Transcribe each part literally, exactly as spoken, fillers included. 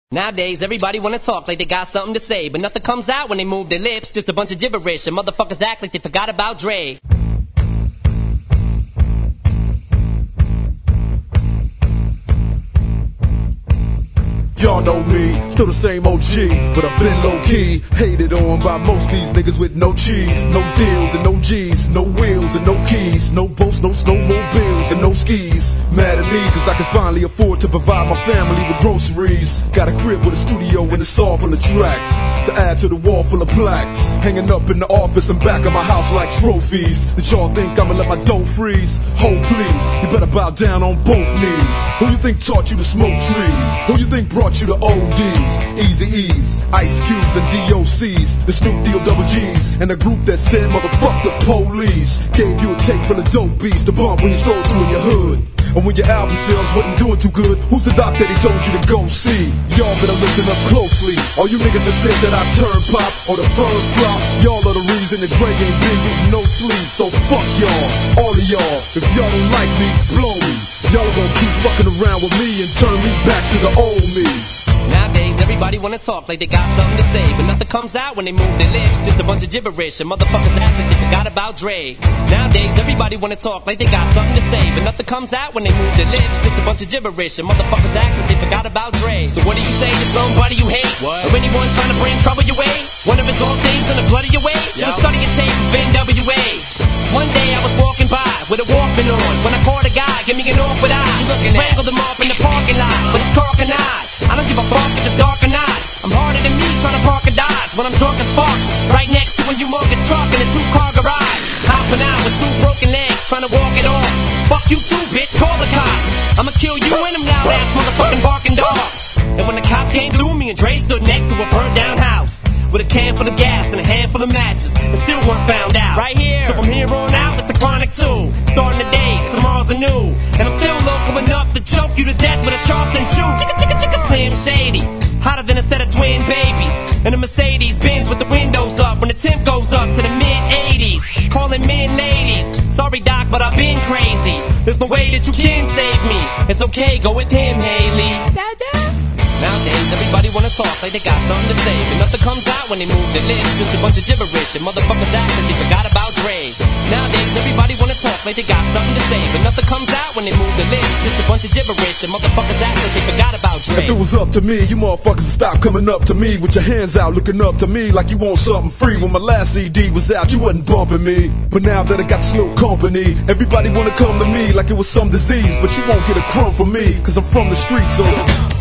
Nowadays, everybody wanna talk like they got something to say, but nothing comes out when they move their lips, just a bunch of gibberish, and motherfuckers act like they forgot about Dre. Y'all know me, still the same O G, but I've been low-key, hated on by most these niggas with no cheese, no deals and no G's, no wheels and no keys, no boats, no snowmobiles and no skis. Mad at me cause I can finally afford to provide my family with groceries. Got a crib with a studio and it's all full of tracks, to add to the wall full of plaques, hanging up in the office and back of my house like trophies. Did y'all think I'ma let my dough freeze? Hold please, you better bow down on both knees. Who you think taught you to smoke trees? Who you think brought you to O Ds, Easy E's, Ice Cubes and D O C's, the Snoop D O double G's, and the group that said motherfuck the police. Gave you a tape full of dope beats to bump when you stroll through in your hood. And when your album sales wasn't doing too good, who's the doc that he told you to go see? Y'all better listen up closely. All you niggas that said that I turn pop or the firm flop, y'all are the reason that Dre ain't been getting no sleep. So fuck y'all, all of y'all. If y'all don't like me, blow me. Y'all are gonna keep fucking around with me and turn me back to the old me. Nowadays, everybody wanna talk like they got something to say, but nothing comes out when they move their lips, just a bunch of gibberish, and motherfuckers act like they forgot about Dre. Nowadays, everybody wanna talk like they got something to say, but nothing comes out when they move their lips, just a bunch of gibberish, and motherfuckers act like they forgot about Dre. So what do you say to somebody you hate? What? Or anyone trying to bring trouble your way? One of his old things on the blood of your way? Should've studied your tape of N W A. One day I was walking by with a Walkman on, when I caught a guy, give me an awkward eye. Strangled him off in the parking lot, but it's dark and I. I don't give a fuck if it's dark or not. I'm harder than me trying to park a Dodge when I'm drunk as fuck, right next to a humongous truck in a two-car garage. Hopping out with two broken legs, trying to walk it off. Fuck you too, bitch, call the cops. I'ma kill you and them loud-ass motherfucking barking dogs. And when the cops came through, me and Dre stood next to a burnt-down house with a can full of gas and a handful of matches, and still weren't found out. Right here. So from here on out, it's the Chronic two. Starting the day, tomorrow's a new. And I'm still local enough to choke you to death with a Charleston chew. Chicka chicka chicka Slim Shady, hotter than a set of twin babies. And a Mercedes Benz with the windows up when the temp goes up to the mid eighties. Calling men ladies. Sorry doc, but I've been crazy. There's no way that you can save me. It's okay, go with him, Haley. Dada. Nowadays, everybody wanna talk like they got something to say, but nothing comes out when they move their lips, just a bunch of gibberish, and motherfuckers act like they forgot about Dre. Nowadays, everybody wanna talk like they got something to say, but nothing comes out when they move their lips, just a bunch of gibberish, and motherfuckers act like they forgot about Dre. If it was up to me, you motherfuckers would stop coming up to me with your hands out, looking up to me like you want something free. When my last C D was out, you wasn't bumping me, but now that I got this little company, everybody wanna come to me like it was some disease, but you won't get a crumb from me, cause I'm from the streets, so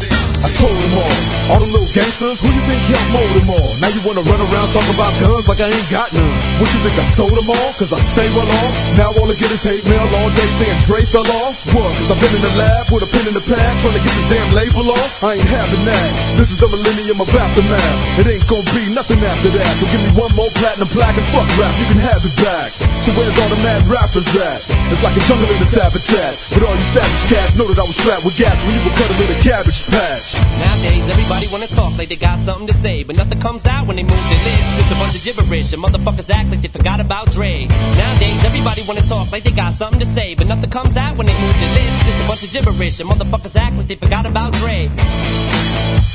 I told them all, all them little gangsters, who you think helped mold them all? Now you wanna run around talking about guns like I ain't got none. What you think, I sold them all? Cause I stay well off? Now all I get is hate mail all day saying Dre fell off? What? Cause I've been in the lab with a pen in the pad trying to get this damn label off? I ain't having that. This is the millennium of aftermath. It ain't gonna be nothing after that. So give me one more platinum plaque and fuck rap, you can have it back. So where's all the mad rappers at? It's like a jungle in its habitat. But all you savage cats know that I was strapped with gas when you were cutting in a cabbage patch. Nowadays, everybody wanna talk like they got something to say, but nothing comes out when they move their lips, just a bunch of gibberish, and motherfuckers act like they forgot about Dre. Nowadays, everybody wanna talk like they got something to say, but nothing comes out when they move their lips, just a bunch of gibberish, and motherfuckers act like they forgot about Dre.